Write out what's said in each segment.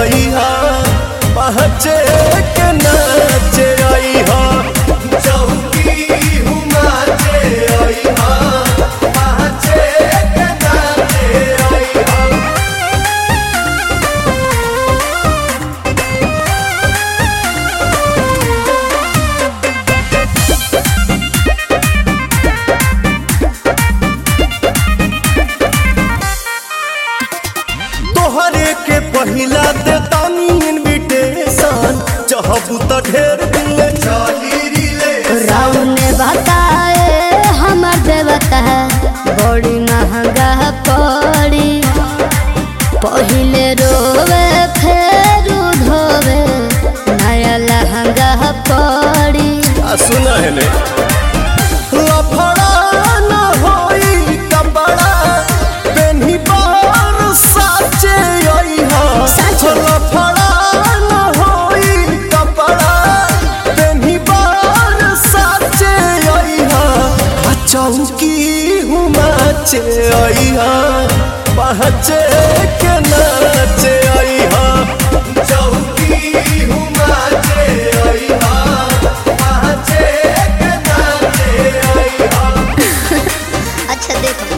आई हा पहचे के नाचे आई हा चौकी हुमाचे आई हा पहचे के नाचे आई हा। तोहरे के पहिला देतानी इनविटेशन चाहबू त ढेर दिन ले चली रिले राउन बताए हमर देवता बड़ी महंगा पड़ी पहिले रोवे फेर धोवे नया लहंगा पड़ी। सुना है ने लफड़ा न होई कपड़ा पेन्ही बार साचे आई हा लफड़ा न होई कपड़ा पेन्ही बार साचे आई हा चौकी हुमाचे आई हा पहचे के नाचे आई हा चौकी हुमाचे आई हा पहचे के नाचे आई हा। अच्छा देखो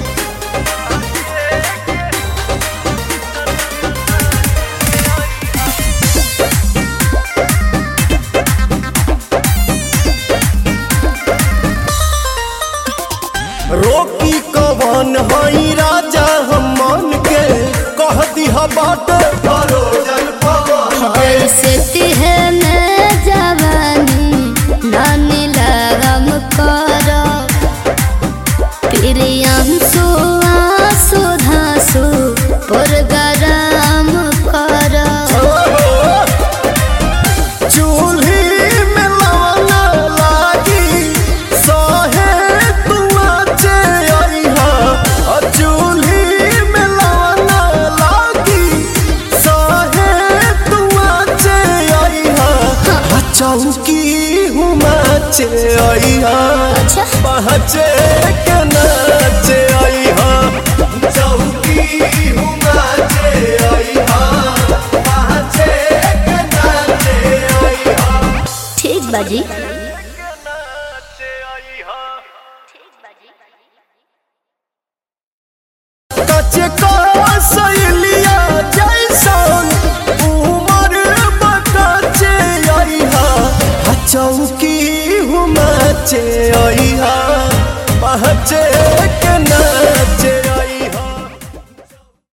रोकी कवन हई राजा हम मन के कह दिहा बाट परोजन पवन ऐसे तिहने जवानी नानी लगम करो प्रियांशु आंसू धांसू पुरगराम करो। चूल्ही में लवना लागी सहे तुआचे आई हा चूल्ही में लवना लागी सहे तुआचे आई हा चौकी हुमाचे आई हा अच्छा पहचे के नाचे आई हा चौकी हुमाचे आई हा पहचे के नाचे आई हा। ठीक बाजी।